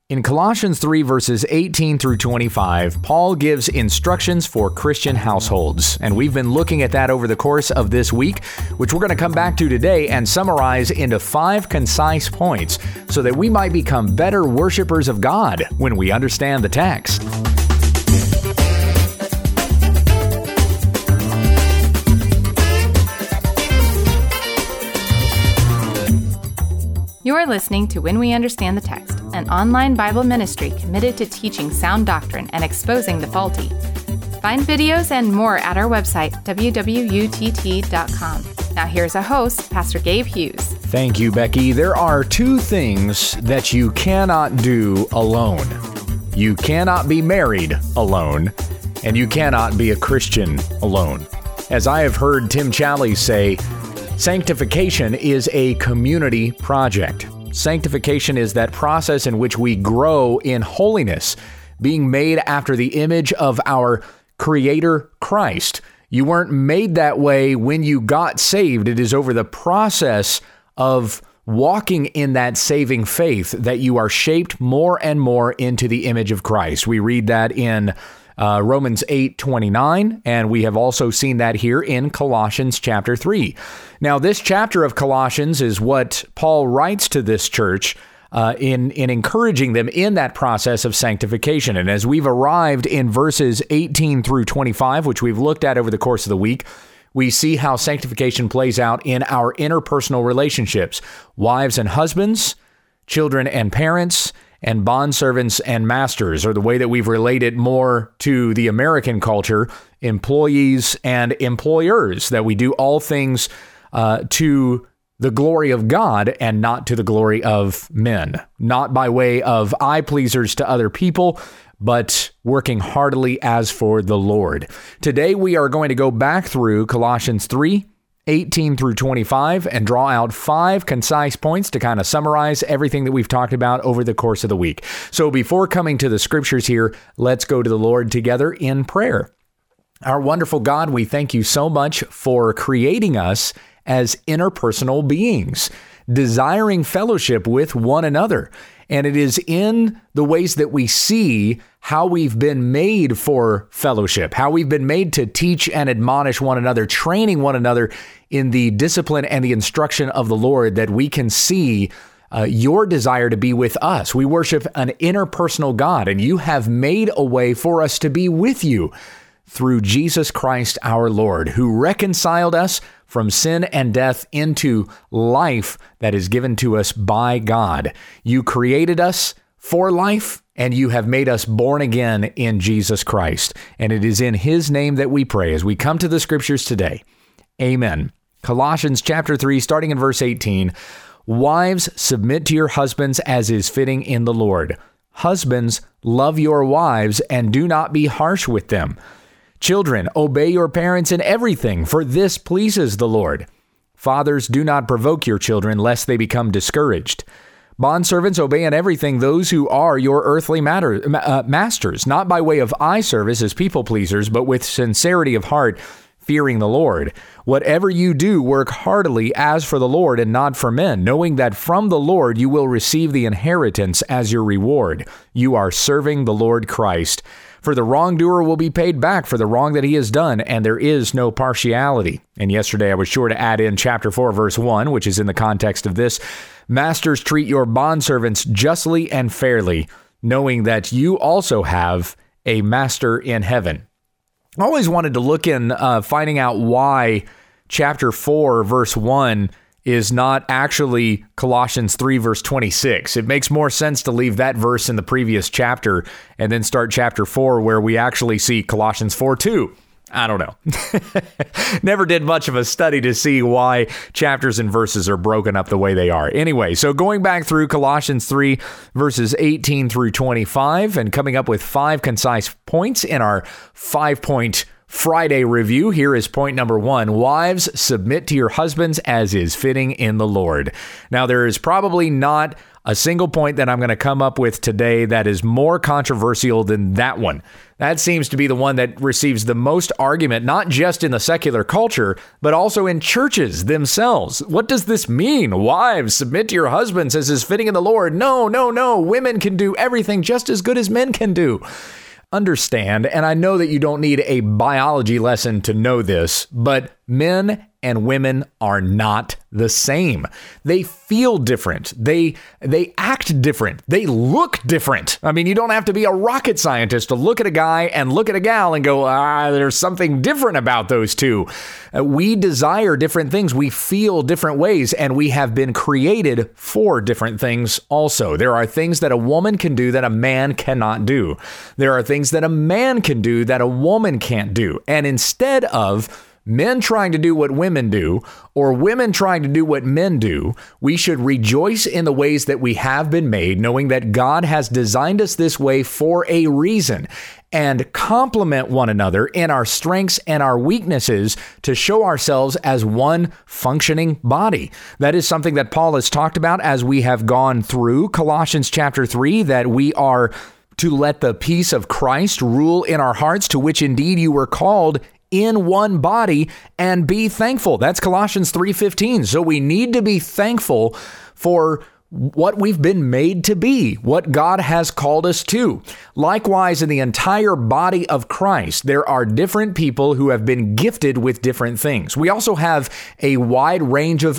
In Colossians 3 verses 18 through 25, Paul gives instructions for Christian households, and we've been looking at that over the course of this week, which we're going to come back to today and summarize into 5 concise points so that we might become better worshipers of God when we understand the text. You are listening to When We Understand the Text, an online Bible ministry committed to teaching sound doctrine and exposing the faulty. Find videos and more at our website, www.utt.com. Now here's our host, Pastor Gabe Hughes. Thank you, Becky. There are 2 things that you cannot do alone. You cannot be married alone, and you cannot be a Christian alone. As I have heard Tim Challies say, sanctification is a community project. Sanctification is that process in which we grow in holiness, being made after the image of our Creator Christ. You weren't made that way when you got saved. It is over the process of walking in that saving faith that you are shaped more and more into the image of Christ. We read that in Romans 8:29, and we have also seen that here in Colossians chapter 3. Now, this chapter of Colossians is what Paul writes to this church in encouraging them in that process of sanctification. And as we've arrived in verses 18 through 25, which we've looked at over the course of the week, we see how sanctification plays out in our interpersonal relationships, wives and husbands, children and parents, and bondservants and masters, or the way that we've related more to the American culture, employees and employers, that we do all things to the glory of God and not to the glory of men, not by way of eye pleasers to other people, but working heartily as for the Lord. Today, we are going to go back through Colossians 3, 18 through 25, and draw out 5 concise points to kind of summarize everything that we've talked about over the course of the week. So before coming to the scriptures here, let's go to the Lord together in prayer. Our wonderful God, we thank you so much for creating us as interpersonal beings, desiring fellowship with one another. And it is in the ways that we see how we've been made for fellowship, how we've been made to teach and admonish one another, training one another in the discipline and the instruction of the Lord, that we can see your desire to be with us. We worship an interpersonal God, and you have made a way for us to be with you through Jesus Christ our Lord, who reconciled us from sin and death into life that is given to us by God. You created us for life, and you have made us born again in Jesus Christ. And it is in his name that we pray as we come to the scriptures today. Amen. Colossians chapter 3, starting in verse 18. Wives, submit to your husbands as is fitting in the Lord. Husbands, love your wives and do not be harsh with them. Children, obey your parents in everything, for this pleases the Lord. Fathers, do not provoke your children, lest they become discouraged. Bondservants, obey in everything those who are your earthly masters, not by way of eye service as people pleasers, but with sincerity of heart, fearing the Lord. Whatever you do, work heartily as for the Lord and not for men, knowing that from the Lord you will receive the inheritance as your reward. You are serving the Lord Christ. For the wrongdoer will be paid back for the wrong that he has done, and there is no partiality. And yesterday I was sure to add in chapter 4, verse 1, which is in the context of this. Masters, treat your bondservants justly and fairly, knowing that you also have a master in heaven. I always wanted to look in finding out why chapter 4, verse 1 is not actually Colossians 3, verse 26. It makes more sense to leave that verse in the previous chapter and then start chapter 4, where we actually see Colossians 4, 2. I don't know. Never did much of a study to see why chapters and verses are broken up the way they are. Anyway, so going back through Colossians 3, verses 18 through 25, and coming up with 5 concise points in our 5-point Friday review. Here is point number 1. Wives, submit to your husbands as is fitting in the Lord. Now, there is probably not a single point that I'm going to come up with today that is more controversial than that one. That seems to be the one that receives the most argument, not just in the secular culture, but also in churches themselves. What does this mean? Wives, submit to your husbands as is fitting in the Lord. No. Women can do everything just as good as men can do. Understand, and I know that you don't need a biology lesson to know this, but men and women are not the same. They feel different. They act different. They look different. I mean, you don't have to be a rocket scientist to look at a guy and look at a gal and go, there's something different about those two. We desire different things. We feel different ways, and we have been created for different things also. There are things that a woman can do that a man cannot do. There are things that a man can do that a woman can't do. And instead of men trying to do what women do, or women trying to do what men do, we should rejoice in the ways that we have been made, knowing that God has designed us this way for a reason, and complement one another in our strengths and our weaknesses to show ourselves as one functioning body. That is something that Paul has talked about as we have gone through Colossians chapter 3, that we are to let the peace of Christ rule in our hearts, to which indeed you were called in one body, and be thankful. That's Colossians 3:15. So we need to be thankful for what we've been made to be, what God has called us to. Likewise, in the entire body of Christ, there are different people who have been gifted with different things. We also have a wide range of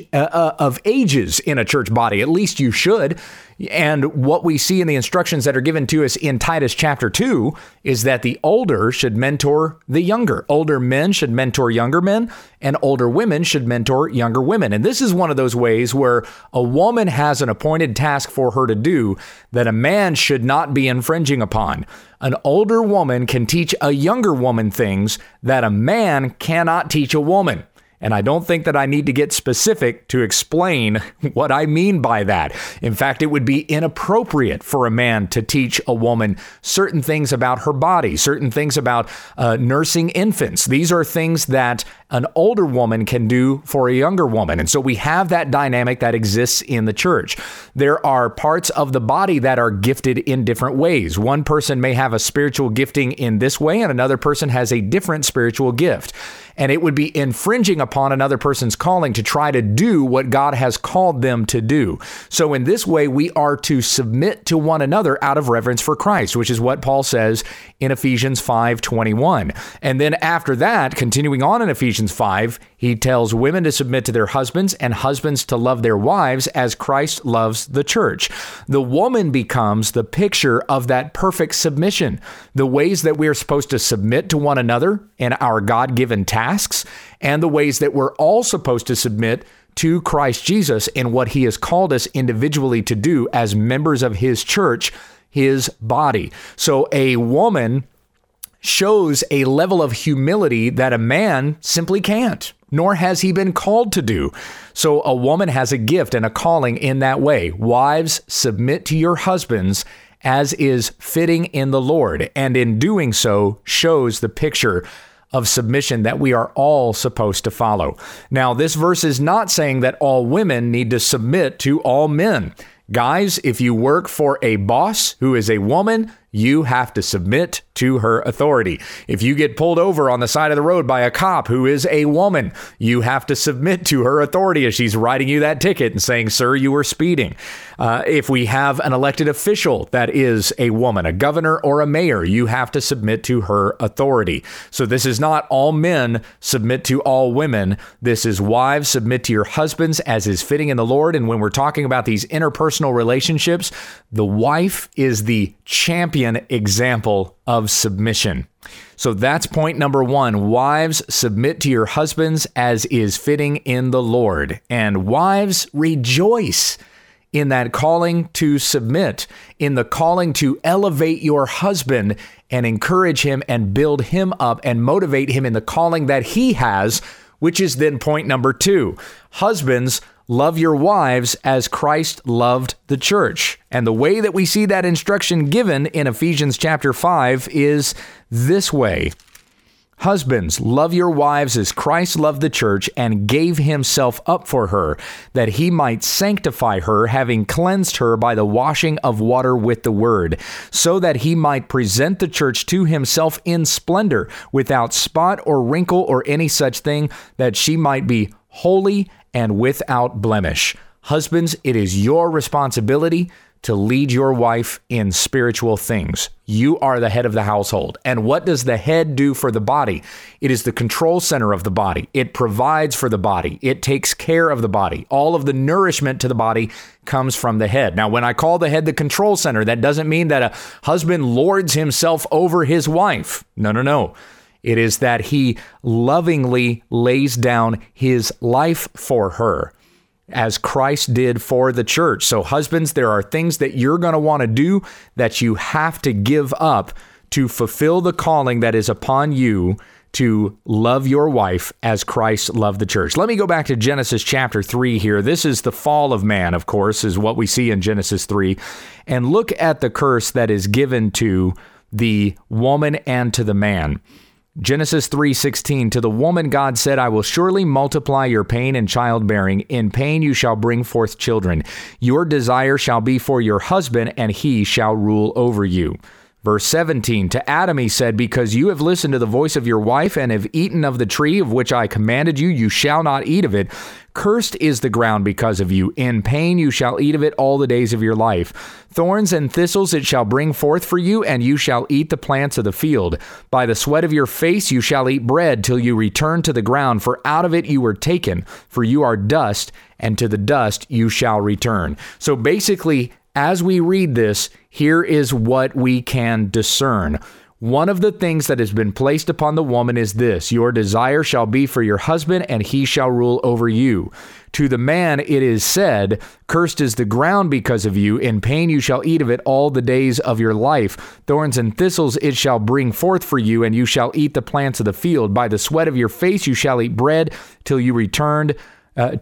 ages in a church body. At least you should. And what we see in the instructions that are given to us in Titus chapter 2 is that the older should mentor the younger. Older men should mentor younger men, and older women should mentor younger women. And this is one of those ways where a woman has an appointed task for her to do that a man should not be infringing upon. An older woman can teach a younger woman things that a man cannot teach a woman. And I don't think that I need to get specific to explain what I mean by that. In fact, it would be inappropriate for a man to teach a woman certain things about her body, certain things about nursing infants. These are things that an older woman can do for a younger woman. And so we have that dynamic that exists in the church. There are parts of the body that are gifted in different ways. One person may have a spiritual gifting in this way, and another person has a different spiritual gift. And it would be infringing upon another person's calling to try to do what God has called them to do. So in this way, we are to submit to one another out of reverence for Christ, which is what Paul says in Ephesians 5:21. And then after that, continuing on in Ephesians 5, he tells women to submit to their husbands and husbands to love their wives as Christ loves the church. The woman becomes the picture of that perfect submission. The ways that we are supposed to submit to one another in our God-given tasks, and the ways that we're all supposed to submit to Christ Jesus in what he has called us individually to do as members of his church, his body. So a woman shows a level of humility that a man simply can't, nor has he been called to do. So a woman has a gift and a calling in that way. Wives, submit to your husbands as is fitting in the Lord, and in doing so shows the picture of submission that we are all supposed to follow. Now, this verse is not saying that all women need to submit to all men. Guys, if you work for a boss who is a woman, you have to submit to her authority. If you get pulled over on the side of the road by a cop who is a woman, you have to submit to her authority as she's writing you that ticket and saying, sir, you were speeding. If we have an elected official that is a woman, a governor or a mayor, you have to submit to her authority. So this is not all men submit to all women. This is wives submit to your husbands as is fitting in the Lord. And when we're talking about these interpersonal relationships, the wife is the champion example of submission. So that's point number one. Wives, submit to your husbands as is fitting in the Lord. And wives, rejoice in that calling to submit, in the calling to elevate your husband and encourage him and build him up and motivate him in the calling that he has, which is then point number two. Husbands, love your wives as Christ loved the church. And the way that we see that instruction given in Ephesians chapter 5 is this way. Husbands, love your wives as Christ loved the church and gave himself up for her, that he might sanctify her, having cleansed her by the washing of water with the word, so that he might present the church to himself in splendor, without spot or wrinkle or any such thing, that she might be holy and without blemish. Husbands, it is your responsibility to lead your wife in spiritual things. You are the head of the household. And what does the head do for the body? It is the control center of the body. It provides for the body. It takes care of the body. All of the nourishment to the body comes from the head. Now, when I call the head the control center, that doesn't mean that a husband lords himself over his wife. No. It is that he lovingly lays down his life for her, as Christ did for the church. So husbands, there are things that you're going to want to do that you have to give up to fulfill the calling that is upon you to love your wife as Christ loved the church. Let me go back to Genesis chapter 3 here. This is the fall of man, of course, is what we see in Genesis 3. And look at the curse that is given to the woman and to the man. Genesis 3:16, to the woman God said, I will surely multiply your pain in childbearing. In pain you shall bring forth children. Your desire shall be for your husband, and he shall rule over you. Verse 17, to Adam he said, because you have listened to the voice of your wife and have eaten of the tree of which I commanded you, you shall not eat of it. Cursed is the ground because of you. In pain you shall eat of it all the days of your life. Thorns and thistles it shall bring forth for you, and you shall eat the plants of the field. By the sweat of your face you shall eat bread till you return to the ground, for out of it you were taken, for you are dust, and to the dust you shall return. So basically, as we read this, here is what we can discern. One of the things that has been placed upon the woman is this: your desire shall be for your husband, and he shall rule over you. To the man it is said, cursed is the ground because of you. In pain you shall eat of it all the days of your life. Thorns and thistles it shall bring forth for you, and you shall eat the plants of the field. By the sweat of your face you shall eat bread till you return to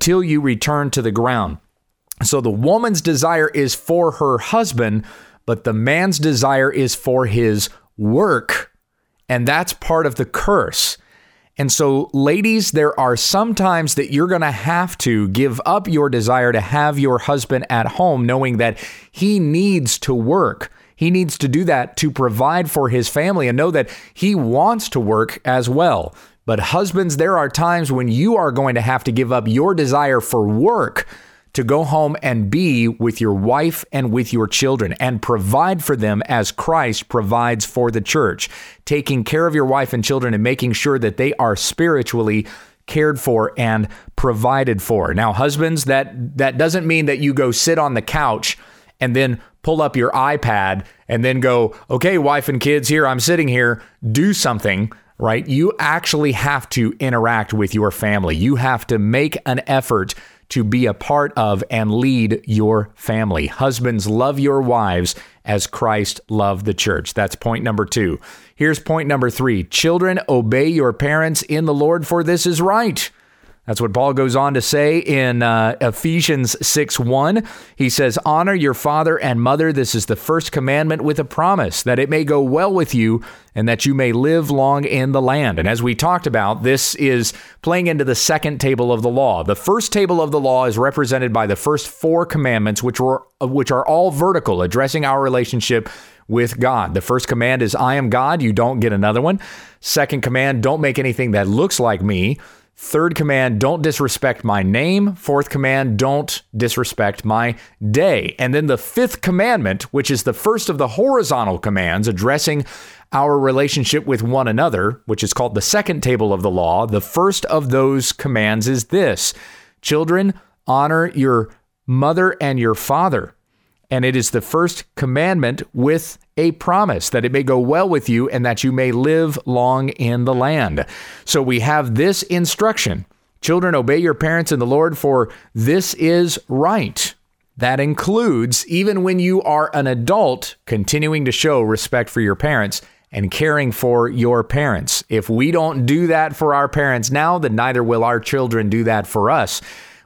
the ground. So the woman's desire is for her husband, but the man's desire is for his work. And that's part of the curse. And so, ladies, there are some times that you're going to have to give up your desire to have your husband at home, knowing that he needs to work. He needs to do that to provide for his family, and know that he wants to work as well. But husbands, there are times when you are going to have to give up your desire for work to go home and be with your wife and with your children and provide for them as Christ provides for the church, taking care of your wife and children and making sure that they are spiritually cared for and provided for. Now, husbands, that doesn't mean that you go sit on the couch and then pull up your iPad and then go, okay, wife and kids, here, I'm sitting here, do something. Right? You actually have to interact with your family. You have to make an effort to be a part of and lead your family. Husbands, love your wives as Christ loved the church. That's point number 2. Here's point number 3. Children, obey your parents in the Lord, for this is right. That's what Paul goes on to say in Ephesians 6:1. He says, honor your father and mother. This is the first commandment with a promise, that it may go well with you and that you may live long in the land. And as we talked about, this is playing into the second table of the law. The first table of the law is represented by the first 4 commandments, which are all vertical, addressing our relationship with God. The first command is, I am God. You don't get another one. Second command, don't make anything that looks like me. Third command, don't disrespect my name. Fourth command, don't disrespect my day. And then the 5th commandment, which is the first of the horizontal commands addressing our relationship with one another, which is called the second table of the law. The first of those commands is this: children, honor your mother and your father. And it is the first commandment with a promise, that it may go well with you and that you may live long in the land. So we have this instruction: children, obey your parents in the Lord, for this is right. That includes, even when you are an adult, continuing to show respect for your parents and caring for your parents. If we don't do that for our parents now, then neither will our children do that for us.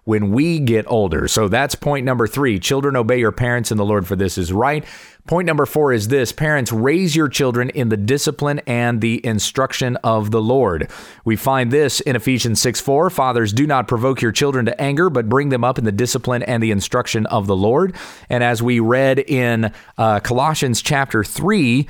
when we get older. So that's point number 3. Children, obey your parents in the Lord, for this is right. Point number 4 is this: parents, raise your children in the discipline and the instruction of the Lord. We find this in Ephesians 6:4. Fathers, do not provoke your children to anger, but bring them up in the discipline and the instruction of the Lord. And as we read in Colossians chapter 3,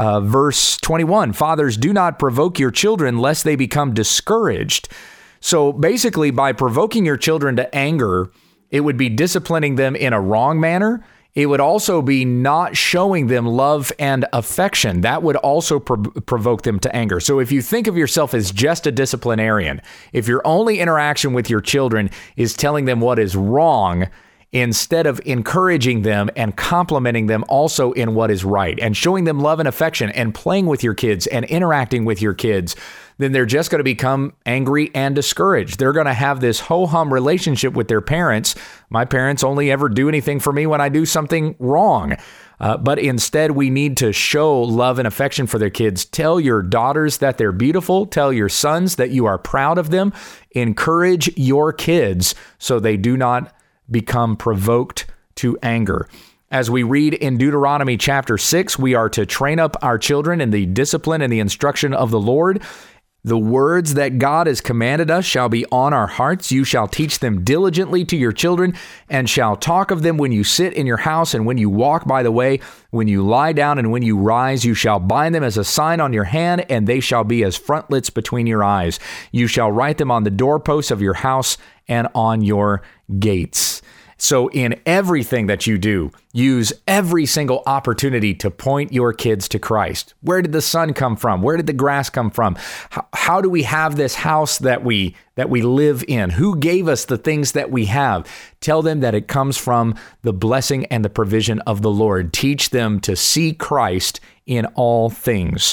verse 21, fathers, do not provoke your children lest they become discouraged. So basically, by provoking your children to anger, it would be disciplining them in a wrong manner. It would also be not showing them love and affection. That would also provoke them to anger. So if you think of yourself as just a disciplinarian, if your only interaction with your children is telling them what is wrong, instead of encouraging them and complimenting them also in what is right and showing them love and affection and playing with your kids and interacting with your kids, then they're just going to become angry and discouraged. They're going to have this ho-hum relationship with their parents. My parents only ever do anything for me when I do something wrong. But instead, we need to show love and affection for their kids. Tell your daughters that they're beautiful. Tell your sons that you are proud of them. Encourage your kids so they do not become provoked to anger. As we read in Deuteronomy chapter 6, we are to train up our children in the discipline and the instruction of the Lord. The words that God has commanded us shall be on our hearts. You shall teach them diligently to your children, and shall talk of them when you sit in your house and when you walk by the way, when you lie down and when you rise. You shall bind them as a sign on your hand, and they shall be as frontlets between your eyes. You shall write them on the doorposts of your house and on your gates. So in everything that you do, use every single opportunity to point your kids to Christ. Where did the sun come from? Where did the grass come from? How do we have this house that we live in? Who gave us the things that we have? Tell them that it comes from the blessing and the provision of the Lord. Teach them to see Christ in all things.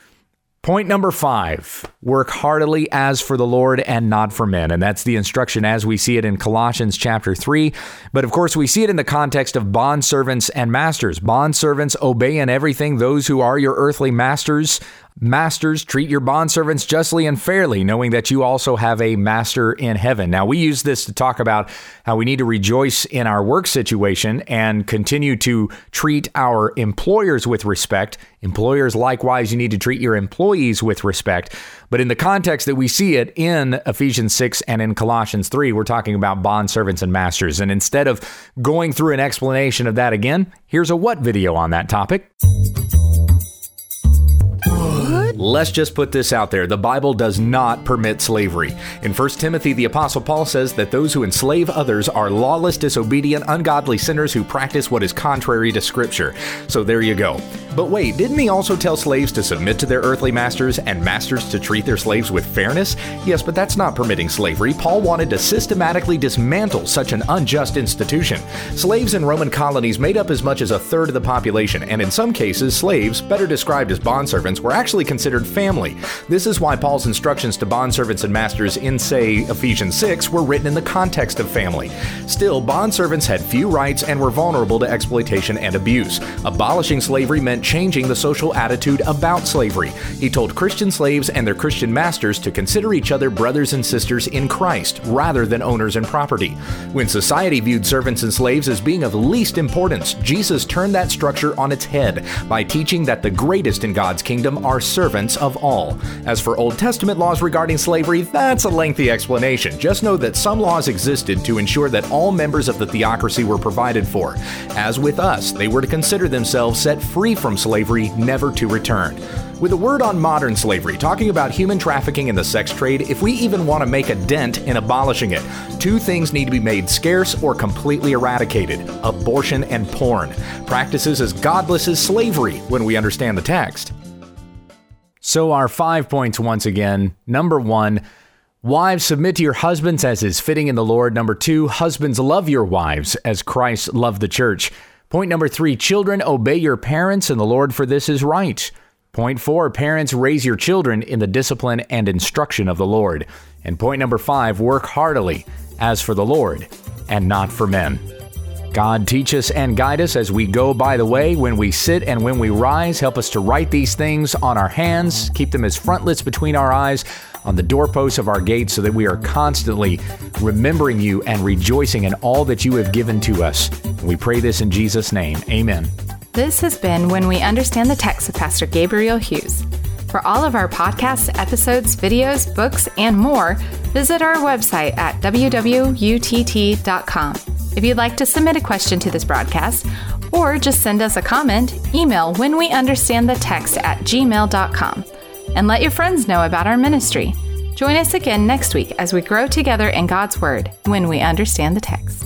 Point number 5, work heartily as for the Lord and not for men. And that's the instruction as we see it in Colossians chapter 3. But of course, we see it in the context of bondservants and masters. Bondservants, obey in everything those who are your earthly masters. Masters, treat your bondservants justly and fairly, knowing that you also have a master in heaven. Now, we use this to talk about how we need to rejoice in our work situation and continue to treat our employers with respect. Employers, likewise, you need to treat your employees with respect. But in the context that we see it in Ephesians 6 and in Colossians 3, we're talking about bondservants and masters. And instead of going through an explanation of that again, here's a what video on that topic. Let's just put this out there. The Bible does not permit slavery. In 1 Timothy, the Apostle Paul says that those who enslave others are lawless, disobedient, ungodly sinners who practice what is contrary to Scripture. So there you go. But wait, didn't he also tell slaves to submit to their earthly masters and masters to treat their slaves with fairness? Yes, but that's not permitting slavery. Paul wanted to systematically dismantle such an unjust institution. Slaves in Roman colonies made up as much as a third of the population, and in some cases, slaves, better described as bondservants, were actually considered family. This is why Paul's instructions to bondservants and masters in, say, Ephesians 6 were written in the context of family. Still, bondservants had few rights and were vulnerable to exploitation and abuse. Abolishing slavery meant changing the social attitude about slavery. He told Christian slaves and their Christian masters to consider each other brothers and sisters in Christ rather than owners and property. When society viewed servants and slaves as being of least importance, Jesus turned that structure on its head by teaching that the greatest in God's kingdom are servants of all. As for Old Testament laws regarding slavery, that's a lengthy explanation. Just know that some laws existed to ensure that all members of the theocracy were provided for. As with us, they were to consider themselves set free from slavery, never to return. With a word on modern slavery, talking about human trafficking and the sex trade, if we even want to make a dent in abolishing it, two things need to be made scarce or completely eradicated: abortion and porn. Practices as godless as slavery when we understand the text. So our 5 points once again. Number 1, wives, submit to your husbands as is fitting in the Lord. Number 2, husbands, love your wives as Christ loved the church. Point number 3, children, obey your parents in the Lord, for this is right. Point 4, parents, raise your children in the discipline and instruction of the Lord. And point number 5, work heartily as for the Lord and not for men. God, teach us and guide us as we go by the way, when we sit and when we rise. Help us to write these things on our hands, keep them as frontlets between our eyes, on the doorposts of our gates, so that we are constantly remembering you and rejoicing in all that you have given to us. And we pray this in Jesus' name. Amen. This has been When We Understand the Text with Pastor Gabriel Hughes. For all of our podcasts, episodes, videos, books, and more, visit our website at www.utt.com. If you'd like to submit a question to this broadcast, or just send us a comment, email whenweunderstandthetext@gmail.com. And let your friends know about our ministry. Join us again next week as we grow together in God's Word when we understand the text.